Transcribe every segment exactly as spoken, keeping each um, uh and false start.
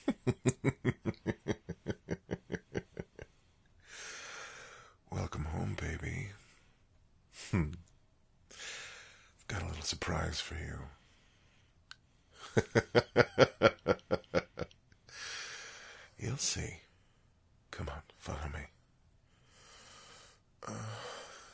Welcome home, baby. Hmm. I've got a little surprise for you. You'll see. Come on, follow me. Uh,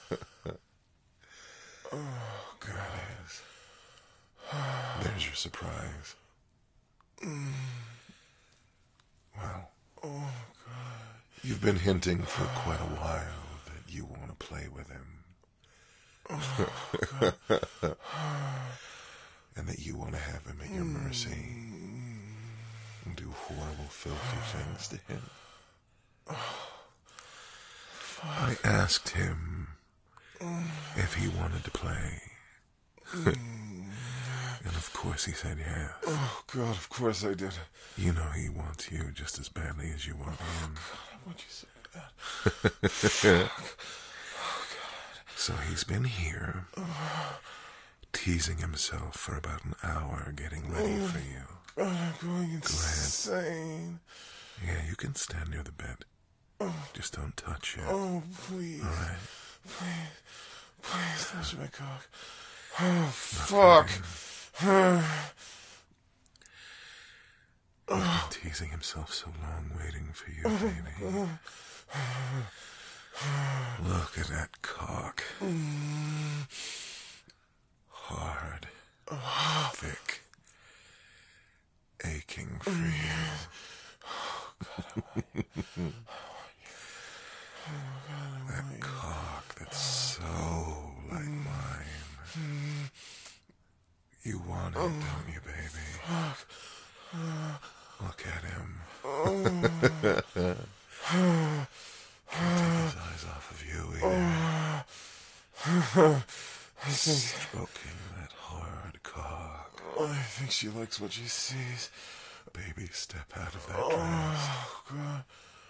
oh, guys. There's your surprise. Mm. Well, oh, God. You've been hinting for quite a while that you want to play with him. Oh, God. And that you want to have him at your mercy. And do horrible, filthy things to him. I asked him if he wanted to play. And of course he said yes. Oh, God, of course I did. You know he wants you just as badly as you want him. Oh, God, I want you so bad. Fuck. Oh, God. So he's been here, teasing himself for about an hour, getting ready for you. God, I'm going insane. Yeah, you can stand near the bed. Just don't touch it. Oh, please. All right? Please. Please, touch my cock. Oh, fuck. He's been teasing himself so long, waiting for you, baby. Look at that cock. Hard. Thick. Aching for you. Oh, God, I want you. I want you. Oh, God, I That want you. cock that's so like mine. You want it, don't you, baby? Fuck. Look at him. Can't take his eyes off of you either. I think, Stroking that hard cock. I think she likes what she sees. Baby, step out of that dress. Oh, God.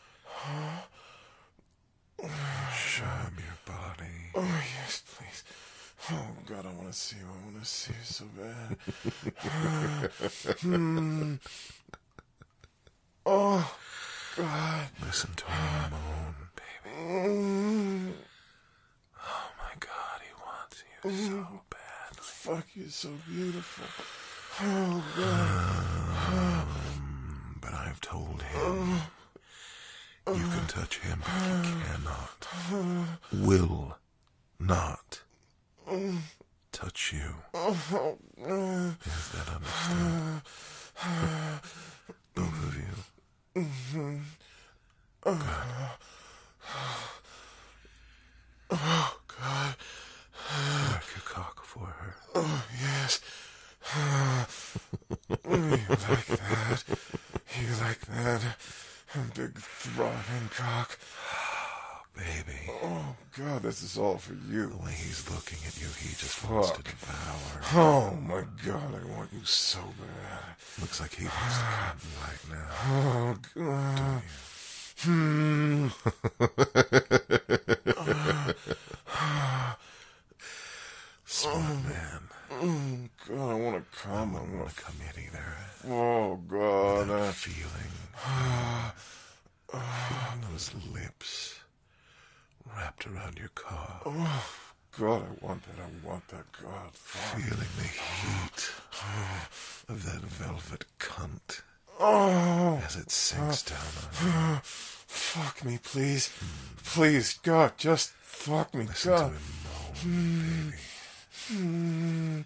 Show him your body. Oh, yes, please. Oh, God, I want to see you. I want to see you so bad. Hmm. Oh, God. Listen to him moan, baby. Mm. Oh, my God, he wants you so badly. Fuck, you're so beautiful. Oh, God. Um, but I've told him you can touch him, but you cannot, will not touch you. Is that understood? Both of you. Good. Oh, God. Work your cock for her. Oh, yes. You like that? You like that? Big throbbing cock. Baby. Oh, God, this is all for you. The way he's looking at you, he just wants to Fuck. devour. Oh, my God, I want you so bad. Looks like he wants to come right now. Oh, God. Hmm. Smart man. Oh, God, I want to come. I I wouldn't want want to come in either. Oh, God. That Uh, feeling. Feeling those lips wrapped around your cock. oh, God, I want that. I want that. God, fuck. Feeling the heat of that velvet cunt Oh, as it sinks down on you. fuck me, please. Please, God, just fuck me, Listen to God. him moan, baby.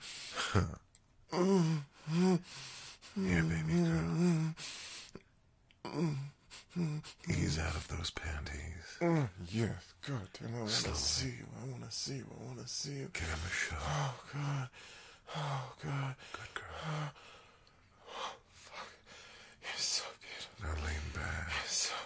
Here, baby girl. Ease out of those panties. Mm, yes, God damn, I want to Slowly. see you. I want to see you. I want to see you. Give him a shot. Oh, God. Oh, God. Good girl. Fuck. You're so beautiful. Now lean back. You're so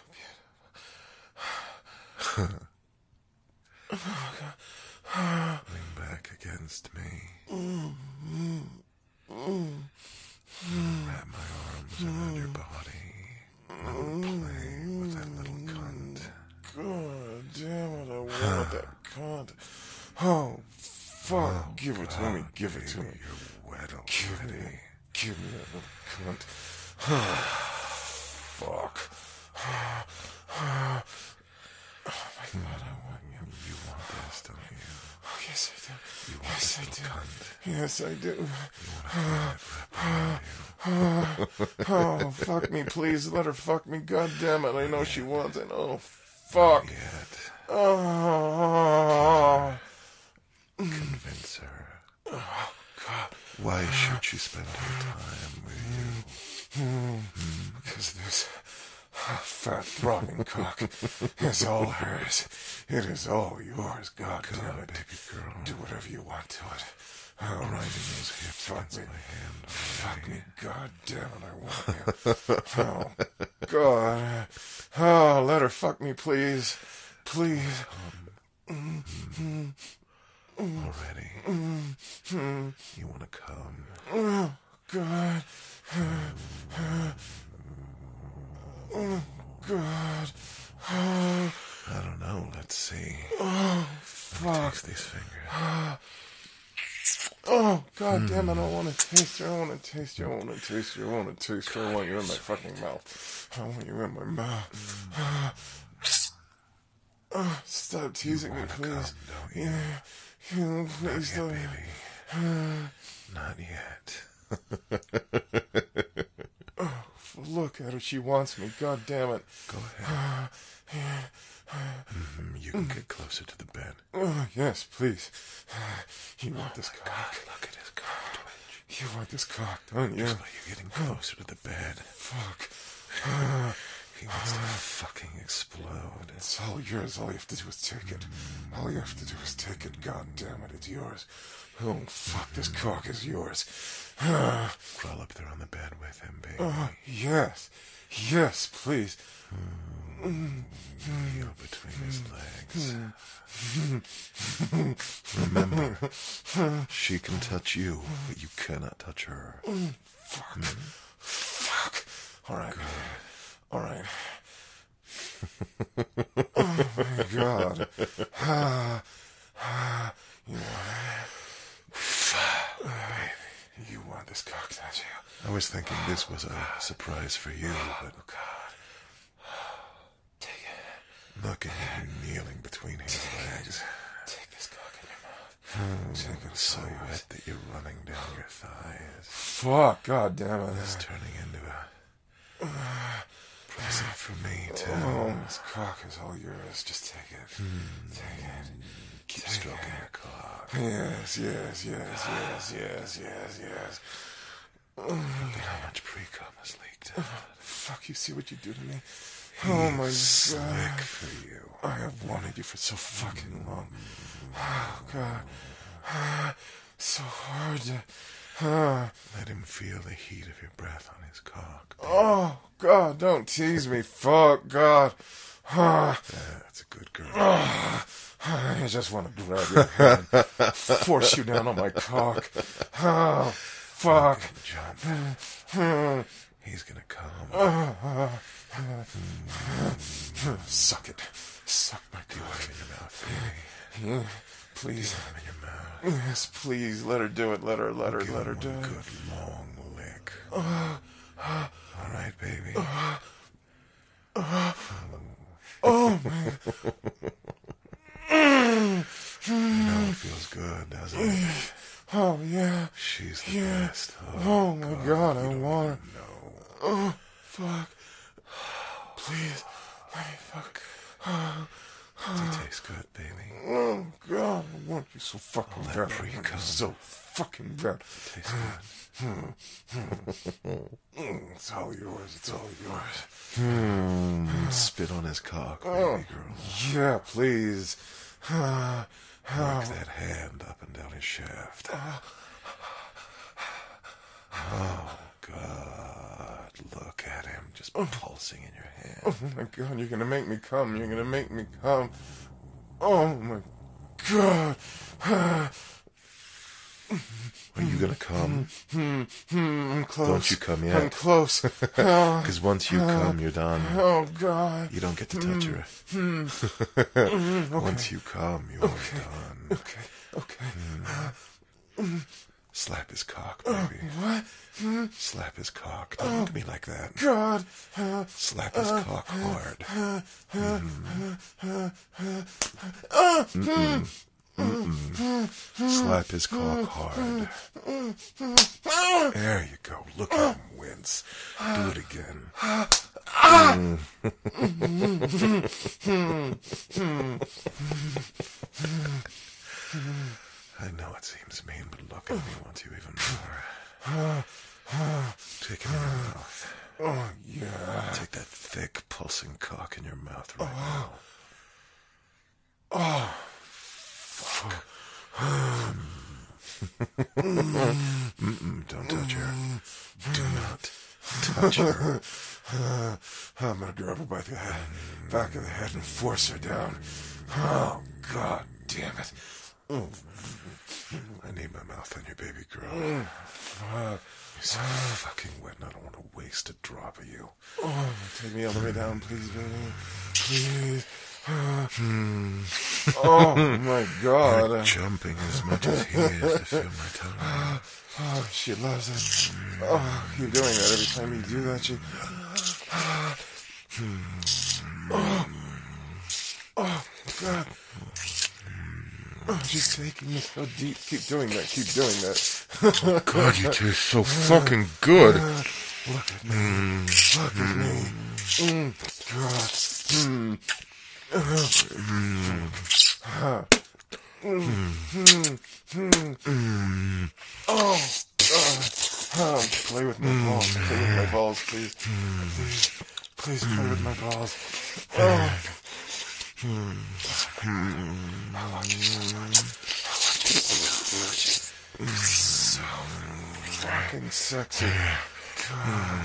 beautiful. Oh, God. Lean back against me. Mm, mm, mm, Wrap my arms around your body. And I'll play with that little cunt. God damn it, I want that cunt. Oh, fuck. Oh, give it to God, me. Give it to baby, me. You're wet Give me already. that. Give me that little cunt. fuck. Oh my God, I want you. You want this, don't you? Oh, yes, I do. You want Yes, this I little do. cunt. Yes, I do. You want to feel it wrap around you. Oh, fuck me, please. Let her fuck me. God damn it. I know she wants it. Oh, fuck. Yet. Oh. Convince her. Oh, God. Why should she spend her time with you? Because this fat throbbing cock is all hers. It is all yours. God Come damn on, it. baby girl. Do whatever you want to it. Oh, Grinding those hips fuck against me. my hand. Fuck me. God damn it. I want you. Oh, God. Oh, let her fuck me, please. Please. Already. You want to come? Oh, God. Oh, God. Oh, I don't know. Let's see. oh, Let me fuck. taste these fingers. Oh, God damn it. I want to taste her. I want to taste you. I want to taste you. I want to taste her. I want you in my fucking mouth. I want you in my mouth. Oh, stop teasing me, wanna please. come, don't you? Yeah. Yeah, please Not don't. yet, baby. Not yet. Oh, look at her. She wants me. God damn it. Go ahead. Mm, you can get closer to the bed. Oh, yes, please. You want this God, cock. look at his cock twitch. You want this cock, don't you? Just by you getting closer to the bed. Fuck. He wants to fucking explode. It's all yours. All you have to do is take it. All you have to do is take it. God damn it, it's yours. Oh, fuck, this cock is yours. Crawl up there on the bed with him, baby. Oh, yes. Yes, please. Heel between his legs. Remember, she can touch you, but you cannot touch her. Fuck. Fuck. All right. All right. Oh, my God. Ah, ah, you want it? You want this cock, don't you? I was thinking this was a surprise for you, but Oh, God. Take it. look at him kneeling between his legs. Take this cock in your mouth. Take it so wet that you're running down your thighs. Fuck. God damn it. It's turning into a present for me, too. Oh, this cock is all yours. Just take it. Take it. Keep Take stroking it. your cock. Yes, yes, yes, yes, yes, yes, yes. Look at how much pre-cum has leaked out. Fuck, you see what you do to me? Oh, my Slick God. for you. I have wanted you for so fucking long. Oh, God. Ah, so hard to... Ah. Let him feel the heat of your breath on his cock. Oh, God, don't tease me. Fuck, God. Ah. That's a good girl. I just want to grab your hand, force you down on my cock. Oh, fuck. Jump. He's gonna come. Suck it. Suck my Do cock. it in your mouth, baby. Yeah, please. Put him in your mouth. Yes, please. Let her do it. Let her, let her, Give let her him do one it. good long lick. All right, baby. Oh, man. I know it feels good, doesn't it? Oh, yeah. She's the Yeah. best. Oh, my God, I you don't want her. even know. Oh, fuck. Please. Let me fuck. Does he taste good, baby? Oh, God, I want you so fucking Let bad. pre I want you come. so fucking bad. Tastes good. It's all yours. It's all yours. Mm, spit on his cock, baby Oh. girl. Yeah, please. Ah, Work that hand up and down his shaft. Oh, God. Look at him just pulsing in your hand. oh, my God, you're going to make me come. You're going to make me come. Oh, my God. Ah, Are you gonna come? hmm, hmm, I'm close. Don't you come I'm yet. close. Oh, Because once you come, you're done. oh, God. You don't get to touch her. Once you come, you're done. Okay, okay. Slap his cock, baby. What? Hmm? Slap his cock. Don't look at me like that. God. Uh, Slap his uh, cock hard. uh, uh, uh, Mm-mm. Mm-mm. Slap his cock hard. There you go. Look at him wince. Do it again. Mm. I know it seems mean, but look at me once you even more. Take him in your mouth. Oh, yeah. Take that thick, pulsing cock in your mouth right now. Oh. Fuck. Mm-mm, don't touch her. Do not touch her. I'm gonna grab her by the head, back of the head and force her down. Oh, God damn it. I need my mouth on your baby girl. Fuck. You're so fucking wet and I don't want to waste a drop of you. Oh, take me all the way down, please, baby. Please. Hmm. Oh, my God. You're jumping as much as he is to feel my tongue. Oh, she loves it. Oh, keep doing that every time you do that. She. Oh, oh God. Oh, she's taking me so deep. Keep doing that. Keep doing that. Oh, God, you taste so fucking good. Look at me. Mm. Look at me. Mm. God. Mm. Mm. Mm. Mm. Mm. Oh, God. Oh, play with my balls. Play with my balls, please. Please, please play with my balls. Oh. So fucking sexy. God.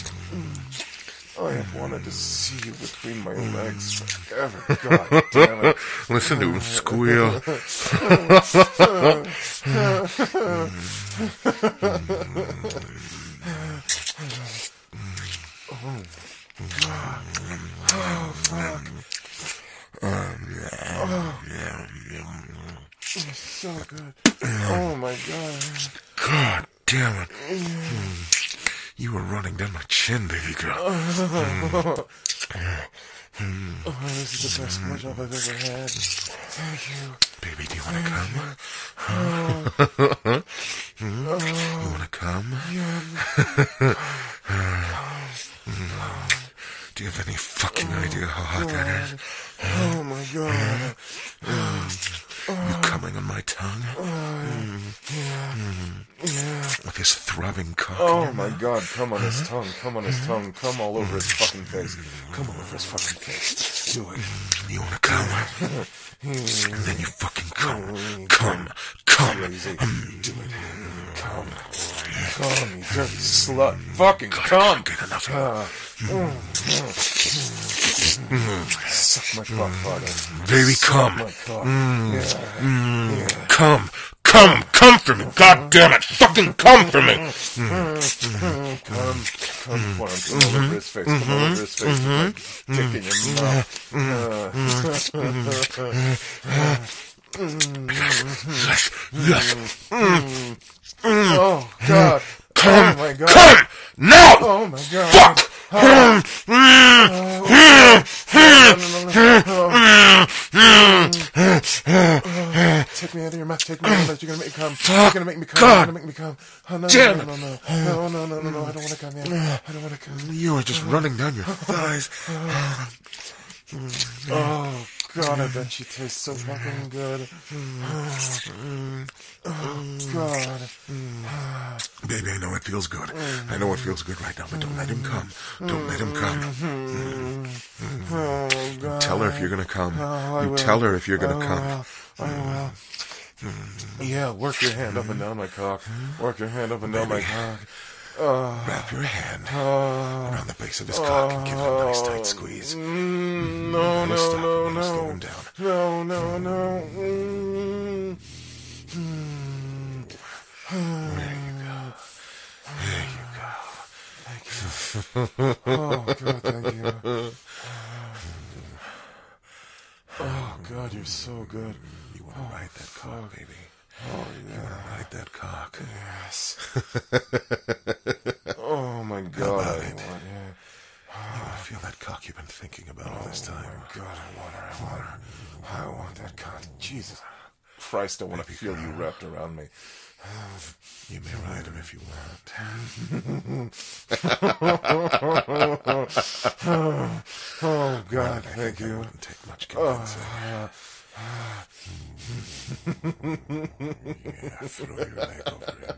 I have wanted to see you between my legs forever. God damn it. Listen to him squeal. Oh, fuck. Oh, it's so good. Oh, my God. God damn it. You were running down my chin, baby girl. Oh, this is the best blowjob I've ever had. Thank you. Baby, do you want to come? Oh. You want to come? Do you have any fucking idea how hot that is? Oh, my God. You coming on my tongue? Yeah. Yeah. With his throbbing cock. Oh, my God. Come on his tongue. Come on his tongue. Come all over his fucking face. Come all over his fucking face. Do it. You want to come? And then you fucking come. Come. Come. Crazy. Do it. Come. Come, you dirty slut. Fucking come. Get enough of Uh, mm, mm. Suck my cock harder. Baby, Suck come. my cock. Mm. Yeah. Mm. Yeah. Come. Come. Come for me. God damn it. Fucking come for me. Mm. Come. Come for him. Come all over his face. Come all over his face. Like dick in your mouth. Yes. Yes. Oh, God. Come. Oh, my God. Come. Now. Oh, my God. Fuck. Oh, take me out of your mouth. Take me out of your mouth. You're gonna make me come. You're gonna make me come. You're gonna make me come. Oh, no, Damn no, no, no, no, no, no, no, no. I don't want to come yet. I don't want to come. You are just running down your thighs. Oh, God, I bet she tastes so fucking good. Oh, God. Baby, I know it feels good. I know it feels good right now, but don't let him come. Don't let him come. Oh, God. Tell her if you're gonna come. Oh, I You will. tell her if you're I gonna come. will. I will. Yeah, work your hand up and down my cock. Work your hand up and down my cock. Oh, Wrap your hand oh, around the base of his cock and give it a nice tight squeeze. Mm, no, It'll no, stop no, him. It'll slow no. him down. No, no, no. Mm. Mm. There you go. There you go. Thank you. Oh, God, thank you. Oh, God, you're so good. You want to ride that cock, baby? Oh, yeah. You wanna ride that cock? Yes. Oh, my God. How about I it? want, yeah. You wanna feel that cock you've been thinking about all this Oh, time? my God, I want her. I want her. I want that cock. Jesus Christ, I want to feel you wrapped around me. You may ride him if you want. Oh, God, Right, I thank think you. That wouldn't take much convincing. Yeah, throw your leg over him.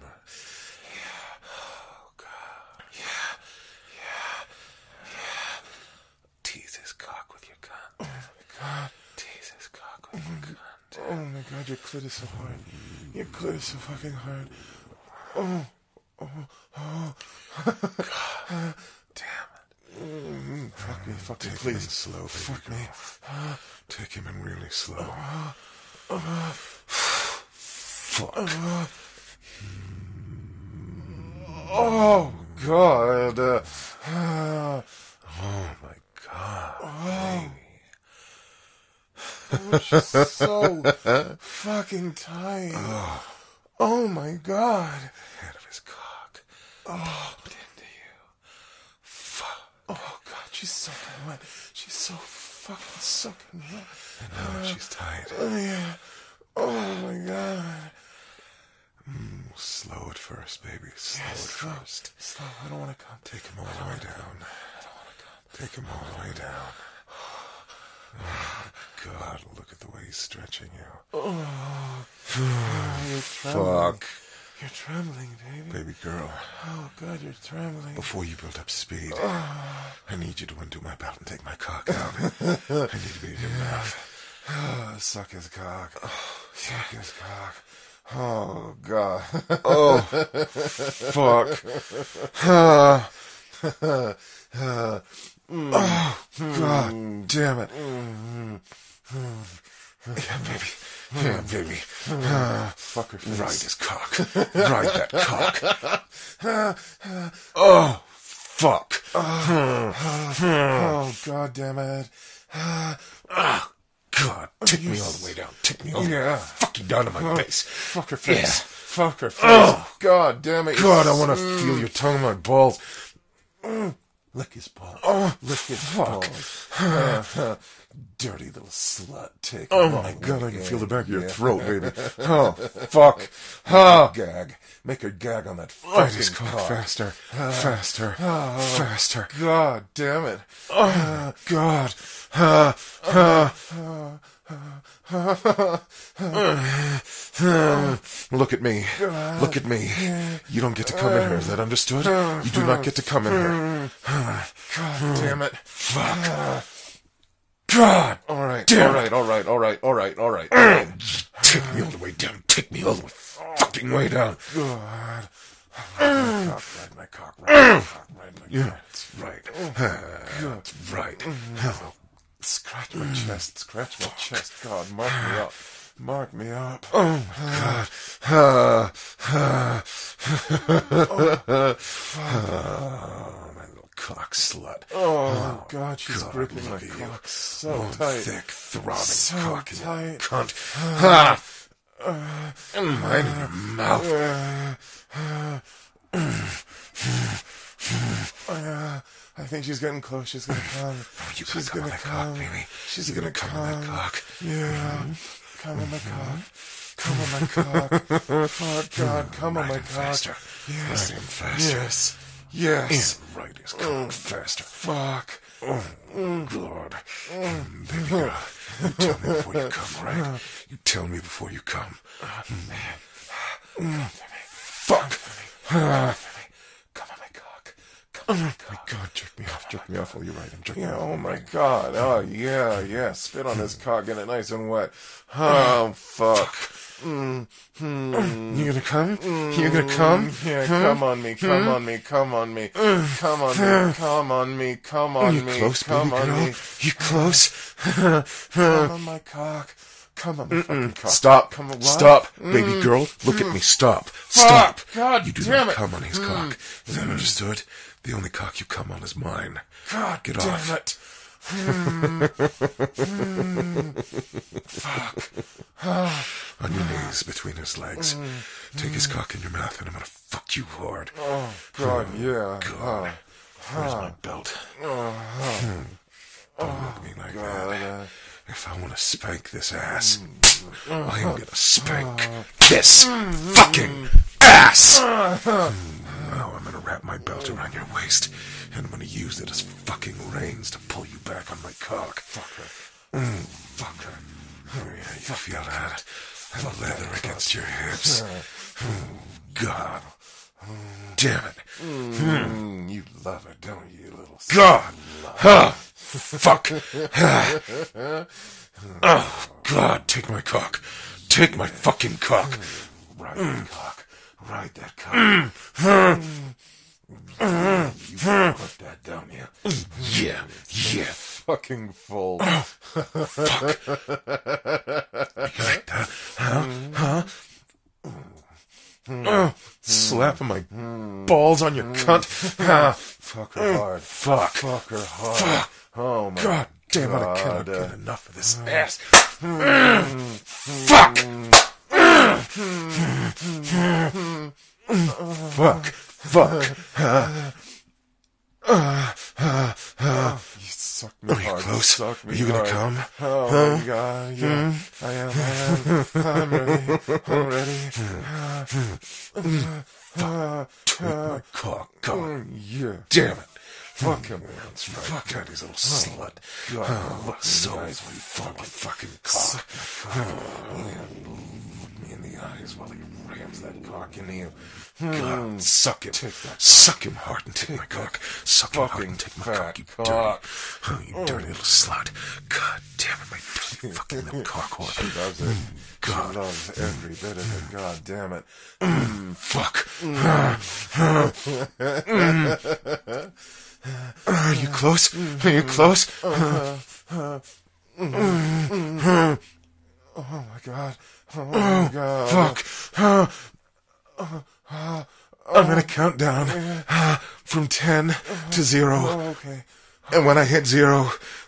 Oh, God. Yeah, yeah, yeah. Tease his cock with your cunt. Oh, my God. Tease his cock with your cunt. Oh, my God, your clit is so hard. Your clit is so fucking hard. Oh, oh, oh. God damn it. Mm, fuck me, fuck me, Take please. him in slow, baby Fuck girl. me. Take him in really slow. Fuck. Oh, God. Uh, Oh, my God. oh, oh, she's so fucking tight. Oh, Oh, my God. head of his cock. Oh, Pumped into you. Fuck. oh, God, she's soaking wet. She's so fucking soaking wet. And now she's tight. Oh, yeah. Oh, my God. Mm, slow at first, baby. Slow Yeah, at slow. first. Slow, I don't want to come. Take him all the way down. I don't want to come. Take him all the way down. Oh, God, look at the way he's stretching you. Oh, you're trembling. Fuck. You're trembling, baby. Baby girl, Oh, God, you're trembling. before you build up speed, Oh, I need you to undo my belt and take my cock out. I need to be in your mouth. oh, suck his cock. Suck his cock. Oh, God. Oh, fuck. Ah. Oh, God damn it. Yeah, baby. Yeah, baby. Ah. Fuck her face. Ride his cock. Ride that cock. Oh, fuck. Oh, God damn it. Ah, God, take me all the way down. Take me all the way Yeah. fucking down to my face. Fuck her face. Yeah. Fuck her face. Oh. God damn it. God, I want to feel your tongue on my balls. Lick his balls. Oh, Lick his fuck. balls. Dirty little slut. Take Oh him my all God, I the can way. feel the back of your Yeah. throat, baby. Oh, fuck. Ah. Gag. Make her gag on that Ride fucking his cock cock. faster. Faster. Faster. God damn it. Oh, God. Ah, ah. Look at me. Look at me. You don't get to come in her. Is that understood? You do not get to come in her. God damn it. Fuck. God. All right. Damn All it. right. All right. All right. All right. All right. All right. Take me all the way down. Take me all the way fucking way down. God. Ride my cock. Ride my cock. Ride my cock. Ride my cock. Yeah, that's right. That's right. Scratch my chest. Scratch my chest. God, mark me up. Mark me up. Oh my God. Ah, ah. Oh, my little cock slut. Oh, God, she's God, gripping my look at you. cock so Oh, tight. thick, throbbing So cock in your tight. cunt. Ah. And mine in your mouth. Uh, I think she's getting close. She's gonna come. You She's gotta come on gonna that come. cock, baby. She's You gonna gotta come on that come. cock. Yeah. Come on my cock. Come on my cock. Oh, God, come on Ride my him cock. faster. Yes. Ride him faster. Yes. Yes. Yeah, ride his cock faster. Fuck. Oh, God. Baby girl, you tell me before you come, right? You tell me before you come. Fuck. Come on my cock. Come on my Oh, cock. my God, jerk me off, jerk me off while you ride him. Jerk me Yeah, off. oh my God. Oh, yeah, yeah. Spit on his cock, get it nice and wet. Oh, fuck. Mm, mm, You gonna come? You gonna come? yeah, come on me, come on me, come on me. Come on me, come on me, come on You me. close, baby come on girl? me. You close? Come on my cock. Come on my fucking cock. Stop. Come on, what? Stop. Baby girl, look at me. Stop. Stop. God You do damn not it. come on his cock. Is that understood? The only cock you come on is mine. God Get damn off. it. On your knees between his legs. Take his cock in your mouth and I'm gonna fuck you hard. Oh, God, yeah. God. Where's my belt? Hmm. Don't look at me like that. If I want to spank this ass, I am gonna spank this fucking ass! Now I'm gonna wrap my belt around your waist, and I'm gonna use it as fucking reins to pull you back on my cock. Fucker. Mm, fucker. Oh, yeah, you feel that? And leather against your hips. Oh, God. Damn it. Mm, you love it, don't you, little God! Huh. Fuck! Oh, God, take my cock. Take my fucking cock. Ride that cock. Ride that cock. You put that, don't you? Yeah, yeah. Fucking full. Fuck. You like that? Huh? Huh? Oh, slapping my balls on your cunt. Ah, Fuck her hard. fuck. Fuck her hard. Fuck. Oh my God damn it, I God. cannot get enough of this ass. Fuck. Fuck. Fuck. You suck me Are you hard. close? Suck me Are you gonna hard. come? Oh Huh? my God, yeah. I am, I am. I'm ready. I'm ready. Take my cock. God Yeah. damn it. Fuck him. That's right. Fuck that, he's a little slut. God, Oh, look so in the eyes while you fuck my fucking suck cock. my cock. Look me in the eyes while he rams that cock into you. God, suck him. Take that Suck him hard and take my cock. Suck him hard fucking and take my fat cock, you cock. dirty. Oh, you dirty little slut. God damn it, my dirty fucking little cock She whore. loves it. God. She loves every bit of it. God damn it. Fuck. Are you close? Are you close? Oh my God. Oh my God. Fuck. I'm gonna count down uh, from ten to zero. Oh, okay. And when I hit zero,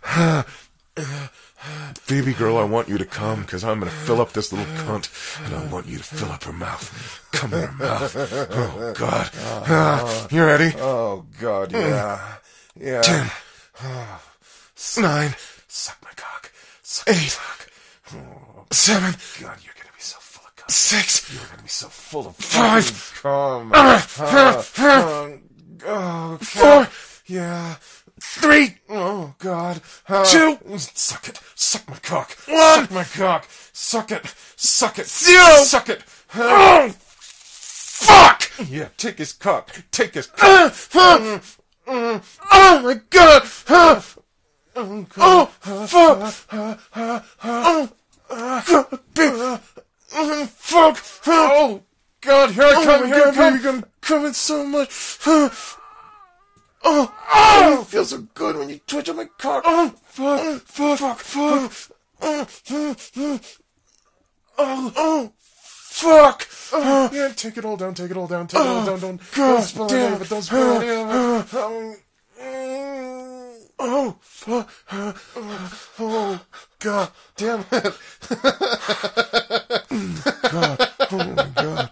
baby girl, I want you to come because I'm going to fill up this little cunt and I want you to fill up her mouth. Come in her mouth. Oh, God. Uh, you ready? Oh God, yeah. Yeah. Ten. Nine. Suck my cock. Suck Eight. my cock. Oh, Seven. God, you're gonna be so full of cum. Six. You're gonna be so full of Five. fucking cum. Uh, Uh, uh, uh, oh, Four. God. Yeah. Three. Oh God. Uh, Two. Suck it. Suck my cock. One. Suck my cock. Suck it. Suck it. Zero. Suck it. Oh, fuck. Yeah. Take his cock. Take his Uh, cock. uh, oh, my God. Uh, Oh, oh, God. fuck. Oh, God. Big. Oh, fuck. Oh God. Here I Oh come. my Here I God, come. baby, I'm coming so much. Oh, oh, It feels so good when you twitch on my cock. oh, fuck, fuck, fuck, fuck. Oh, oh, oh, fuck. Oh, yeah, take it all down, take it all down, take it all down. Don't, God don't spill any damn of it, don't spill any of it. Oh, Um, oh, fuck. oh, God damn it. God, oh my God.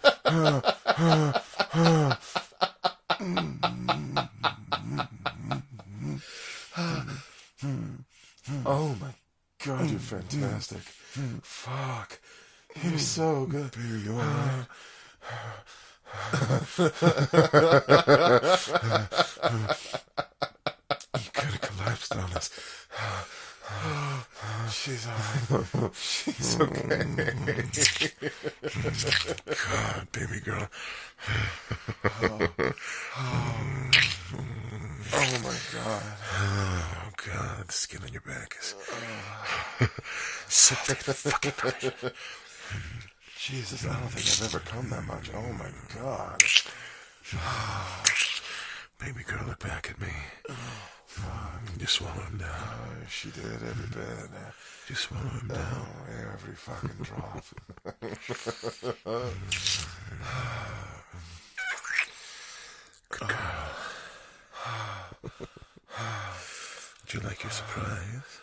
Oh my God, you're fantastic. Fuck. You're so good. Baby, you all right? You could have collapsed on us. She's alright. She's okay. God, baby girl. Oh my God. Oh, God, the skin on your back is soft like fucking knife. Jesus, I don't think I've ever come that much. Oh my God. Baby girl, look back at me. You swallow him down. Oh, she did every bit. You swallow him down. Oh, every fucking drop. Good girl. Did you like your surprise?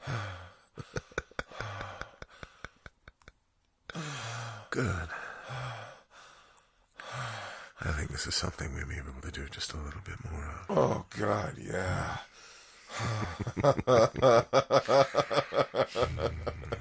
Good. I think this is something we'll be able to do just a little bit more of. Oh, God, yeah.